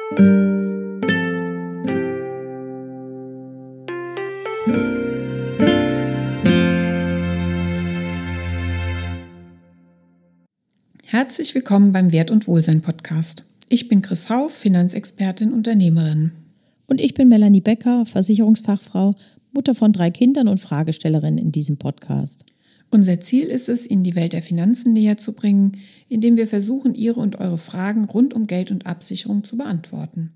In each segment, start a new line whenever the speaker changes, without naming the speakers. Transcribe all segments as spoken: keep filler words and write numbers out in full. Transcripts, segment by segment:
Herzlich willkommen beim Wert und Wohlsein Podcast. Ich bin Chris Hauff, Finanzexpertin, Unternehmerin.
Und ich bin Melanie Becker, Versicherungsfachfrau, Mutter von drei Kindern und Fragestellerin in diesem Podcast.
Unser Ziel ist es, Ihnen die Welt der Finanzen näher zu bringen, indem wir versuchen, Ihre und eure Fragen rund um Geld und Absicherung zu beantworten.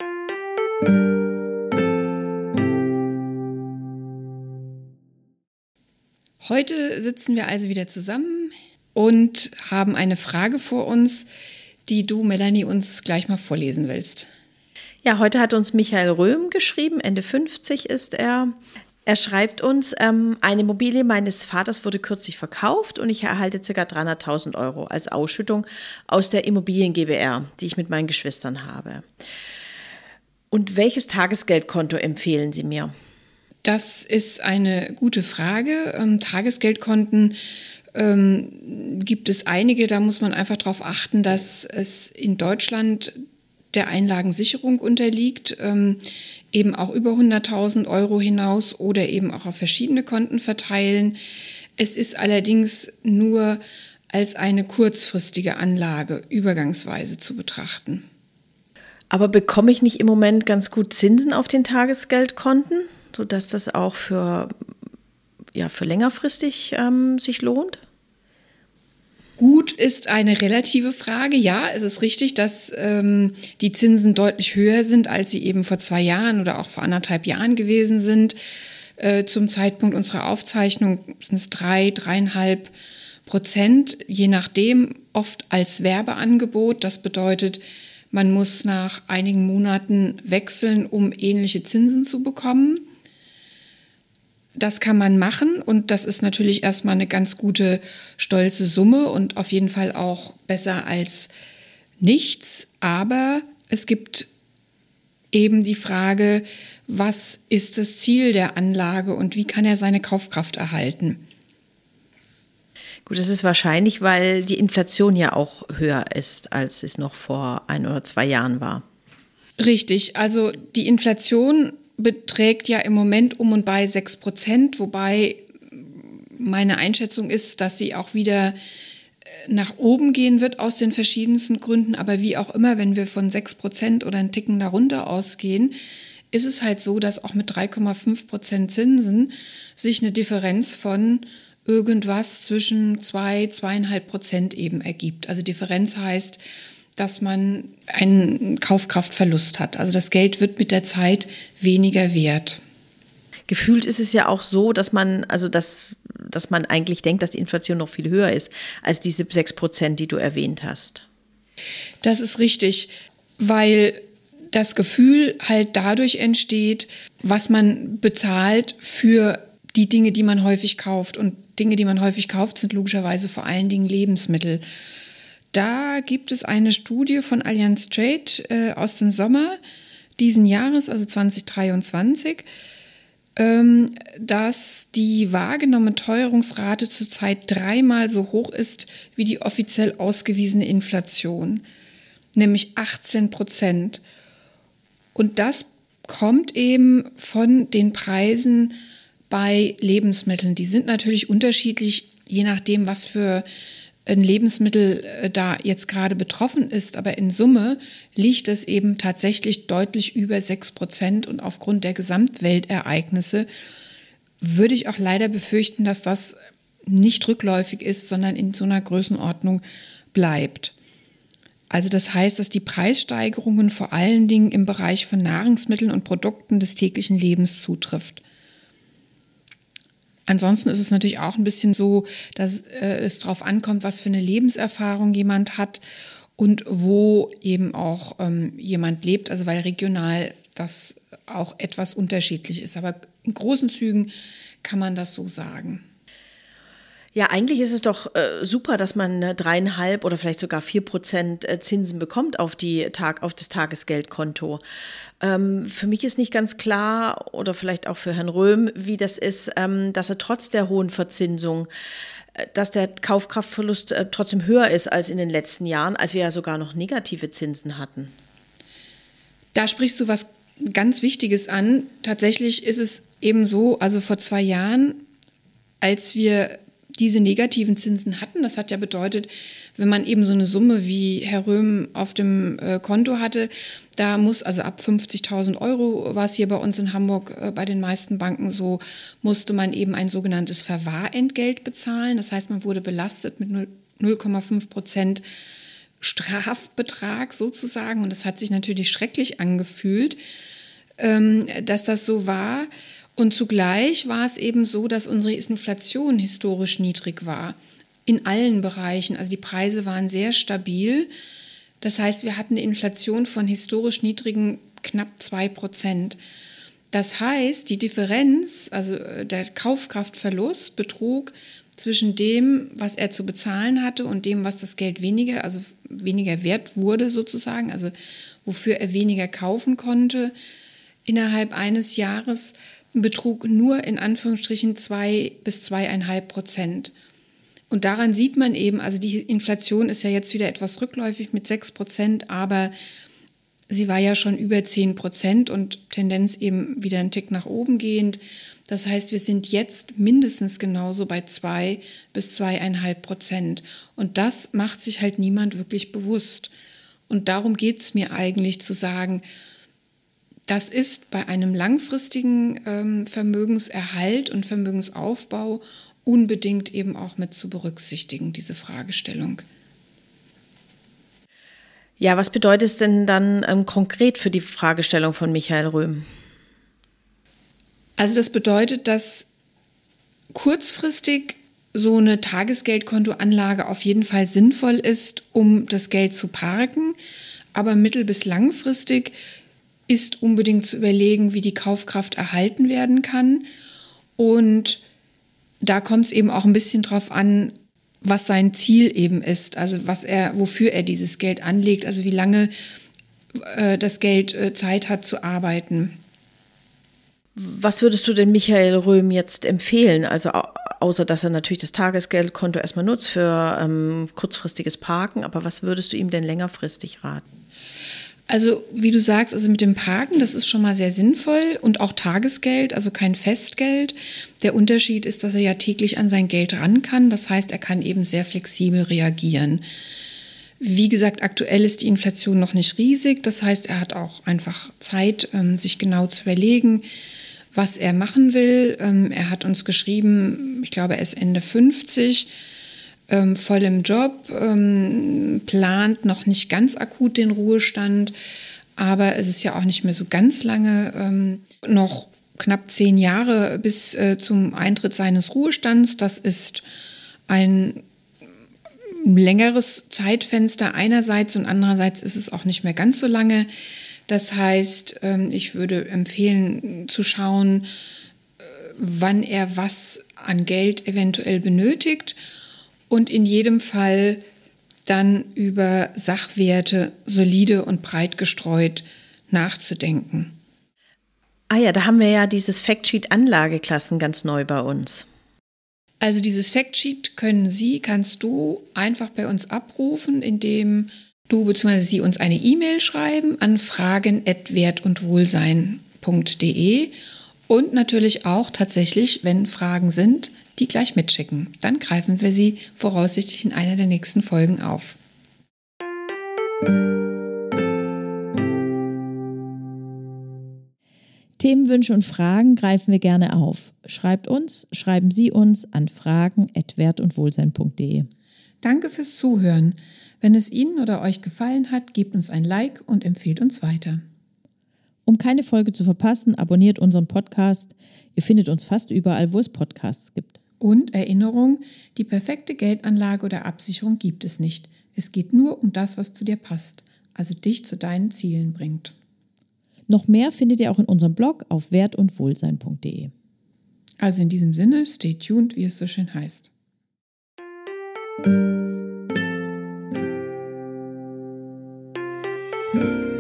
Heute sitzen wir also wieder zusammen und haben eine Frage vor uns, die du, Melanie, uns gleich mal vorlesen willst.
Ja, heute hat uns Michael Röhm geschrieben, Ende fünfzig ist er. Er schreibt uns, ähm, eine Immobilie meines Vaters wurde kürzlich verkauft und ich erhalte ca. dreihunderttausend Euro als Ausschüttung aus der Immobilien GbR, die ich mit meinen Geschwistern habe. Und welches Tagesgeldkonto empfehlen Sie mir?
Das ist eine gute Frage. Ähm, Tagesgeldkonten ähm, gibt es einige, da muss man einfach darauf achten, dass es in Deutschland der Einlagensicherung unterliegt, ähm, eben auch über hunderttausend Euro hinaus oder eben auch auf verschiedene Konten verteilen. Es ist allerdings nur als eine kurzfristige Anlage übergangsweise zu betrachten.
Aber bekomme ich nicht im Moment ganz gut Zinsen auf den Tagesgeldkonten, sodass das auch für, ja, für längerfristig ähm, sich lohnt?
Gut ist eine relative Frage. Ja, es ist richtig, dass ähm, die Zinsen deutlich höher sind, als sie eben vor zwei Jahren oder auch vor anderthalb Jahren gewesen sind. Äh, zum Zeitpunkt unserer Aufzeichnung sind es drei, dreieinhalb Prozent, je nachdem, oft als Werbeangebot. Das bedeutet, man muss nach einigen Monaten wechseln, um ähnliche Zinsen zu bekommen. Das kann man machen und das ist natürlich erstmal eine ganz gute, stolze Summe und auf jeden Fall auch besser als nichts. Aber es gibt eben die Frage, was ist das Ziel der Anlage und wie kann er seine Kaufkraft erhalten?
Gut, das ist wahrscheinlich, weil die Inflation ja auch höher ist, als es noch vor ein oder zwei Jahren war.
Richtig, also die Inflation beträgt ja im Moment um und bei sechs Prozent, wobei meine Einschätzung ist, dass sie auch wieder nach oben gehen wird aus den verschiedensten Gründen. Aber wie auch immer, wenn wir von sechs Prozent oder einen Ticken darunter ausgehen, ist es halt so, dass auch mit drei Komma fünf Prozent Zinsen sich eine Differenz von irgendwas zwischen zwei, zweieinhalb Prozent eben ergibt. Also Differenz heißt, dass man einen Kaufkraftverlust hat. Also das Geld wird mit der Zeit weniger wert.
Gefühlt ist es ja auch so, dass man, also dass, dass man eigentlich denkt, dass die Inflation noch viel höher ist als diese sechs Prozent, die du erwähnt hast.
Das ist richtig, weil das Gefühl halt dadurch entsteht, was man bezahlt für die Dinge, die man häufig kauft. Und Dinge, die man häufig kauft, sind logischerweise vor allen Dingen Lebensmittel. Da gibt es eine Studie von Allianz Trade äh, aus dem Sommer diesen Jahres, also zwanzig dreiundzwanzig, ähm, dass die wahrgenommene Teuerungsrate zurzeit dreimal so hoch ist wie die offiziell ausgewiesene Inflation, nämlich achtzehn Prozent. Und das kommt eben von den Preisen bei Lebensmitteln. Die sind natürlich unterschiedlich, je nachdem, was für ein Lebensmittel da jetzt gerade betroffen ist, aber in Summe liegt es eben tatsächlich deutlich über sechs Prozent und aufgrund der Gesamtweltereignisse würde ich auch leider befürchten, dass das nicht rückläufig ist, sondern in so einer Größenordnung bleibt. Also das heißt, dass die Preissteigerungen vor allen Dingen im Bereich von Nahrungsmitteln und Produkten des täglichen Lebens zutrifft. Ansonsten ist es natürlich auch ein bisschen so, dass äh, es darauf ankommt, was für eine Lebenserfahrung jemand hat und wo eben auch ähm, jemand lebt, also weil regional das auch etwas unterschiedlich ist. Aber in großen Zügen kann man das so sagen.
Ja, eigentlich ist es doch äh, super, dass man äh, dreieinhalb oder vielleicht sogar vier Prozent äh, Zinsen bekommt auf die Tag, auf das Tagesgeldkonto. Ähm, für mich ist nicht ganz klar oder vielleicht auch für Herrn Röhm, wie das ist, ähm, dass er trotz der hohen Verzinsung, äh, dass der Kaufkraftverlust äh, trotzdem höher ist als in den letzten Jahren, als wir ja sogar noch negative Zinsen hatten.
Da sprichst du was ganz Wichtiges an. Tatsächlich ist es eben so, also vor zwei Jahren, als wir diese negativen Zinsen hatten, das hat ja bedeutet, wenn man eben so eine Summe wie Herr Röhm auf dem äh, Konto hatte, da muss, also ab fünfzigtausend Euro war es hier bei uns in Hamburg äh, bei den meisten Banken so, musste man eben ein sogenanntes Verwahrentgelt bezahlen. Das heißt, man wurde belastet mit null Komma fünf Prozent Strafbetrag sozusagen. Und das hat sich natürlich schrecklich angefühlt, ähm, dass das so war. Und zugleich war es eben so, dass unsere Inflation historisch niedrig war. In allen Bereichen. Also die Preise waren sehr stabil. Das heißt, wir hatten eine Inflation von historisch niedrigen knapp zwei Prozent. Das heißt, die Differenz, also der Kaufkraftverlust, betrug zwischen dem, was er zu bezahlen hatte und dem, was das Geld weniger, also weniger wert wurde sozusagen, also wofür er weniger kaufen konnte, innerhalb eines Jahres betrug nur in Anführungsstrichen zwei bis zweieinhalb Prozent. Und daran sieht man eben, also die Inflation ist ja jetzt wieder etwas rückläufig mit sechs Prozent, aber sie war ja schon über zehn Prozent und Tendenz eben wieder einen Tick nach oben gehend. Das heißt, wir sind jetzt mindestens genauso bei zwei bis zweieinhalb Prozent. Und das macht sich halt niemand wirklich bewusst. Und darum geht es mir eigentlich zu sagen, das ist bei einem langfristigen ähm, Vermögenserhalt und Vermögensaufbau unbedingt eben auch mit zu berücksichtigen, diese Fragestellung.
Ja, was bedeutet es denn dann ähm, konkret für die Fragestellung von Michael Röhm?
Also das bedeutet, dass kurzfristig so eine Tagesgeldkontoanlage auf jeden Fall sinnvoll ist, um das Geld zu parken, aber mittel- bis langfristig ist unbedingt zu überlegen, wie die Kaufkraft erhalten werden kann. Und da kommt es eben auch ein bisschen drauf an, was sein Ziel eben ist, also was er, wofür er dieses Geld anlegt, also wie lange äh, das Geld äh, Zeit hat zu arbeiten.
Was würdest du denn Michael Röhm jetzt empfehlen? Also außer, dass er natürlich das Tagesgeldkonto erstmal nutzt für ähm, kurzfristiges Parken, aber was würdest du ihm denn längerfristig raten?
Also wie du sagst, also mit dem Parken, das ist schon mal sehr sinnvoll und auch Tagesgeld, also kein Festgeld. Der Unterschied ist, dass er ja täglich an sein Geld ran kann. Das heißt, er kann eben sehr flexibel reagieren. Wie gesagt, aktuell ist die Inflation noch nicht riesig. Das heißt, er hat auch einfach Zeit, sich genau zu überlegen, was er machen will. Er hat uns geschrieben, ich glaube, er ist Ende fünfzig, Ähm, voll im Job, ähm, plant noch nicht ganz akut den Ruhestand, aber es ist ja auch nicht mehr so ganz lange, ähm, noch knapp zehn Jahre bis äh, zum Eintritt seines Ruhestands. Das ist ein längeres Zeitfenster einerseits und andererseits ist es auch nicht mehr ganz so lange. Das heißt, ähm, ich würde empfehlen zu schauen, äh, wann er was an Geld eventuell benötigt. Und in jedem Fall dann über Sachwerte solide und breit gestreut nachzudenken.
Ah ja, da haben wir ja dieses Factsheet Anlageklassen ganz neu bei uns.
Also dieses Factsheet können Sie, kannst du einfach bei uns abrufen, indem du bzw. Sie uns eine E-Mail schreiben an fragen at wert und wohlsein punkt de und natürlich auch tatsächlich, wenn Fragen sind, die gleich mitschicken. Dann greifen wir sie voraussichtlich in einer der nächsten Folgen auf.
Themenwünsche und Fragen greifen wir gerne auf. Schreibt uns, schreiben Sie uns an fragen at wert und wohlsein punkt de.
Danke fürs Zuhören. Wenn es Ihnen oder euch gefallen hat, gebt uns ein Like und empfehlt uns weiter.
Um keine Folge zu verpassen, abonniert unseren Podcast. Ihr findet uns fast überall, wo es Podcasts gibt.
Und Erinnerung, die perfekte Geldanlage oder Absicherung gibt es nicht. Es geht nur um das, was zu dir passt, also dich zu deinen Zielen bringt.
Noch mehr findet ihr auch in unserem Blog auf wert und wohlsein punkt de.
Also in diesem Sinne, stay tuned, wie es so schön heißt.
Thank you.